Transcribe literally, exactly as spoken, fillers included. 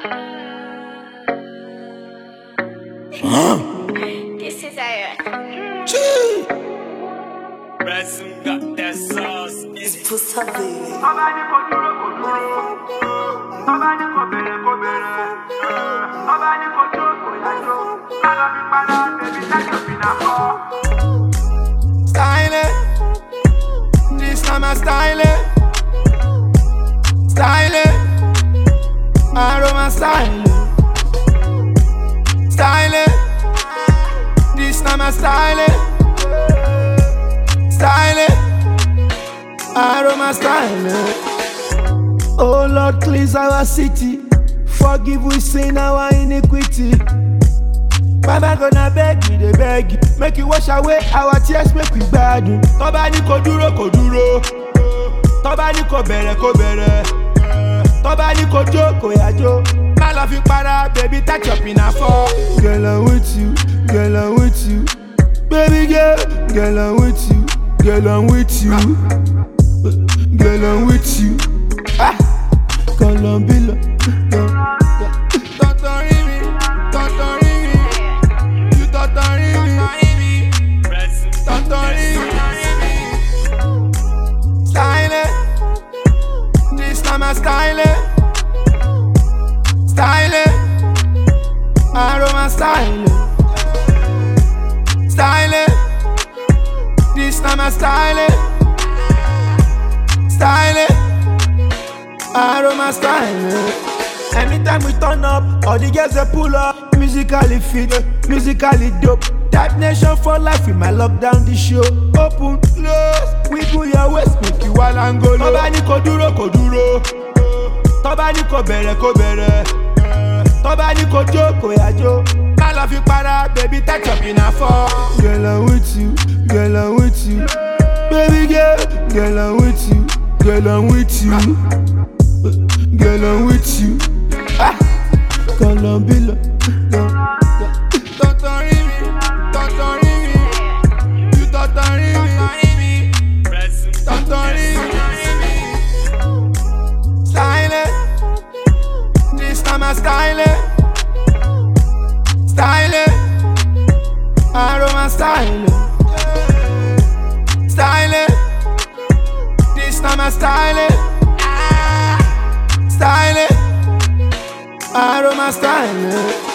This is Aaron. Ransom got that sauce. It's Pusa baby. Nobody go duro, go duro. Nobody go bere, go bere. Nobody go jo, go ya jo. Nana be para, baby, take your pina for. Style it. This time I style it. Style it. Aroma style it. Style it. This time I style it. Style it. Aroma style it. Oh Lord, cleanse our city. Forgive we sin our iniquity. Mama gonna beg you, they beg you. Make you wash away our tears, make we bad. Toba ni ko duro, ko duro. Toba ni ko bere, ko bere. Toba ni ko jo, ko ya jo. My love you para, baby, touch up in a fall. Girl, I'm with you, girl, I'm with you. Baby girl, girl, I'm with you. Girl, I'm with you. Girl, I'm with you. Ah, Colombia. Totori me, totori me. You totori me. Totori me. Style it. This time I style it. Style it. Aroma style it. Style it. This time I style it. Style it. Aroma style it. Anytime we turn up, all the girls they pull up. Musically fit, musically dope. Type nation for life, we might lock down the show. Open, close, wiggle your waist, make you all and go low. Toba ni ko duro, ko duro. Toba ni ko bere, ko bere. Toba ni ko jo, ko ya jo. My love you para, baby, touch up in a fall. Girl, I'm with you, girl, I'm with you. Baby girl, girl, I'm with you. Girl, I'm with you. Girl, I'm with you. Ah, Colombia. Totori me, totori me. You totori me. Totori me. Style it. This time I style it. Style it. Aroma style it. Style it. This time I style it. Style it. Aroma style it.